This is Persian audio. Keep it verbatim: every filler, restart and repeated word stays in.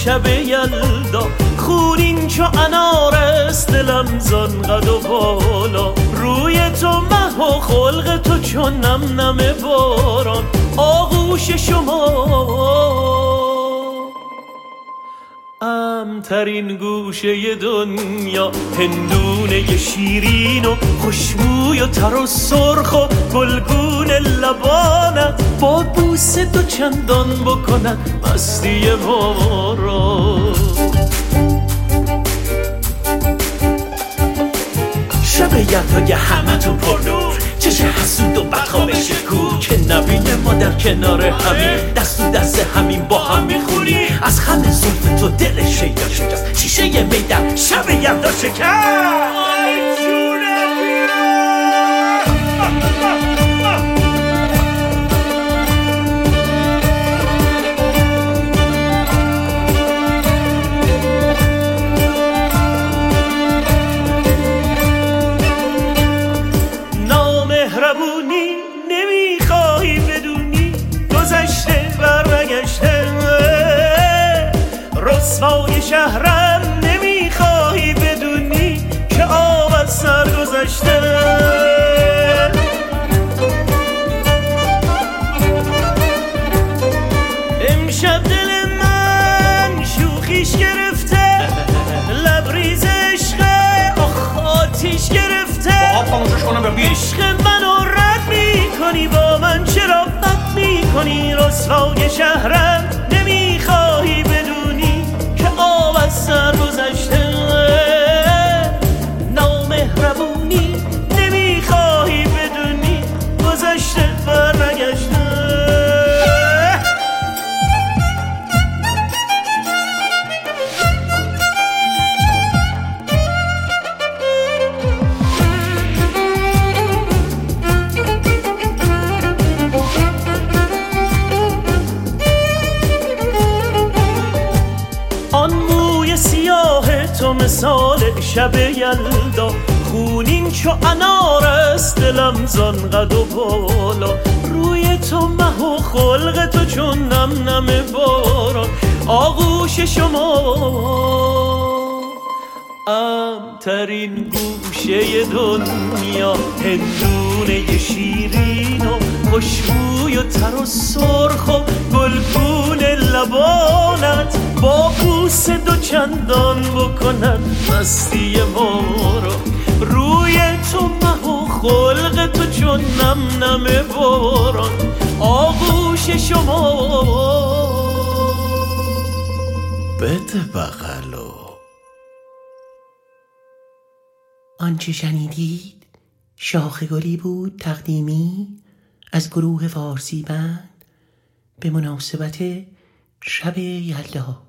شب یلدا، خونین چو انار است دلم زان قد و بالا. روی تو مه و خلق تو چون نم نم باران، آغوش شما امترین گوشه دنیا. هندونه شیرین و خوشبوی و تر و سرخ و گلگون لبانت، با بوسه دو چندان بکنن مستی ما را. شب یلدای همه تو پرنور، چش حسود و بدخواب شکور، که نبینه ما در کنار همین، دست و دست همین با هم میخونی. از خم زلف تو دل شیدا شکست، شیشه میدن شب یلدا شکست. نامهربونی نمیخوای بدونی، گذشته برنگشته. رسوای شهرم نمیخوای بدونی، که آب از سر گذشته. امشب دل من شوخیش گرفته، لبریز عشقه آخ آتیش گرفته. با آب خاموشش کنم و بیر عشق منو رد میکنی، با من چرا بد میکنی؟ رسوای شهرم نمیخوای بدونی، که آب از سر گذشته. نامهربونی نمیخوای بدونی، گذشته برنگشته. آن موی سیاه تو مثال شب یلدا، خونین چو انار است دلم زان قد و بالا. روی تو مه و خلق تو چون نم نم باران، آغوش شما امترین گوشه دنیا. هندونه شیرین و خوشبوی و تر و سرخ و گلگون لبانت، با بوسه دو چندان بکنن مستی ما را. روی تو مه و خلق تو چون نم نم باران، آغوش شما بده بغلو. آنچه شنیدید شاخ گلی بود تقدیمی از گروه فارسی بند به مناسبت شب یلدا.